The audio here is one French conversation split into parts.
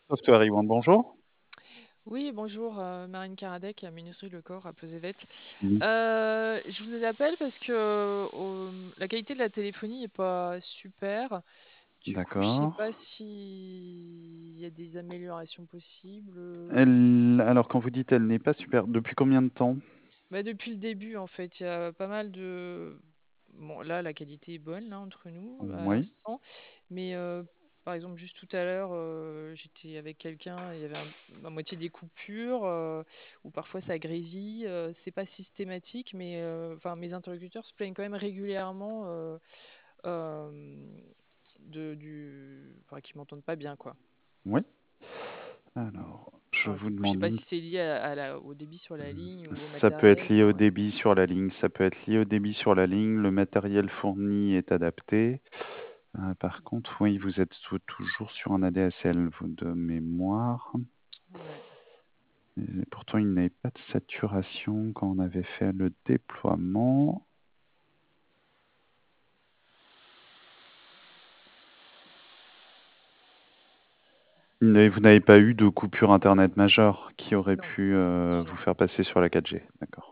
Software One, bonjour. Oui, bonjour, Marine Karadec, à Minuterie Le Corps à Pleuzevet. Oui, Je vous appelle parce que la qualité de la téléphonie n'est pas super. Du coup, je sais d'accord. pas s'il y a des améliorations possibles. Alors, quand vous dites elle n'est pas super, depuis combien de temps? Bah, depuis le début, en fait, il y a pas mal de. Bon, là, la qualité est bonne, là, entre nous, à Oui, l'instant. Mais par exemple, juste tout à l'heure, j'étais avec quelqu'un, il y avait à moitié des coupures, ou parfois ça grésille. C'est pas systématique, mais enfin, mes interlocuteurs se plaignent quand même régulièrement euh, enfin, qu'ils m'entendent pas bien, quoi. oui. Alors, je Alors, vous du coup, je sais demande pas si c'est lié au débit sur la ligne ou au Ça peut être matériel. lié au débit sur la ligne. Ça peut être lié au débit sur la ligne. Le matériel fourni est adapté. Par contre, oui, vous êtes toujours sur un ADSL, vous, de mémoire. Ouais. Et pourtant, il n'avait pas de saturation quand on avait fait le déploiement. Vous n'avez pas eu de coupure Internet majeure qui aurait Non, pu non, vous non. faire passer sur la 4G. D'accord.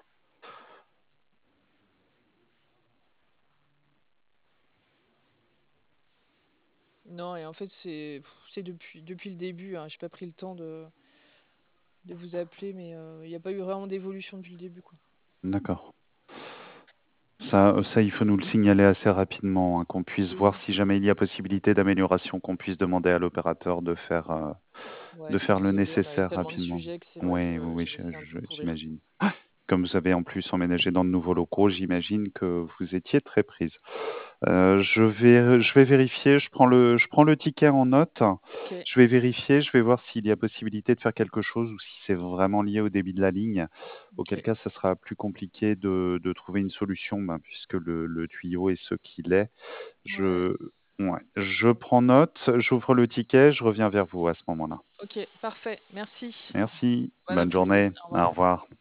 Non, et en fait, c'est depuis le début, hein. J'ai pas pris le temps de vous appeler, mais il n'y a pas eu vraiment d'évolution depuis le début, quoi. D'accord. Ça, il faut nous le signaler assez rapidement, hein, qu'on puisse voir Oui, si jamais il y a possibilité d'amélioration, qu'on puisse demander à l'opérateur ouais, de je suis faire le désolée, on a nécessaire tellement de rapidement. sujets que c'est vrai Oui, oui, que oui, j'ai laissé un peu courir. j'imagine. Comme vous avez en plus emménagé dans de nouveaux locaux, j'imagine que vous étiez très prise. Je vais vérifier, je prends le ticket en note. Ok, Je vais vérifier, je vais voir s'il y a possibilité de faire quelque chose ou si c'est vraiment lié au débit de la ligne. Auquel ok, cas, ça sera plus compliqué de trouver une solution, ben, puisque le tuyau est ce qu'il est. ouais, Je, ouais, je prends note, j'ouvre le ticket, je reviens vers vous à ce moment-là. ok, parfait, merci. Merci, Bon bonne après-midi, journée, au au revoir. revoir.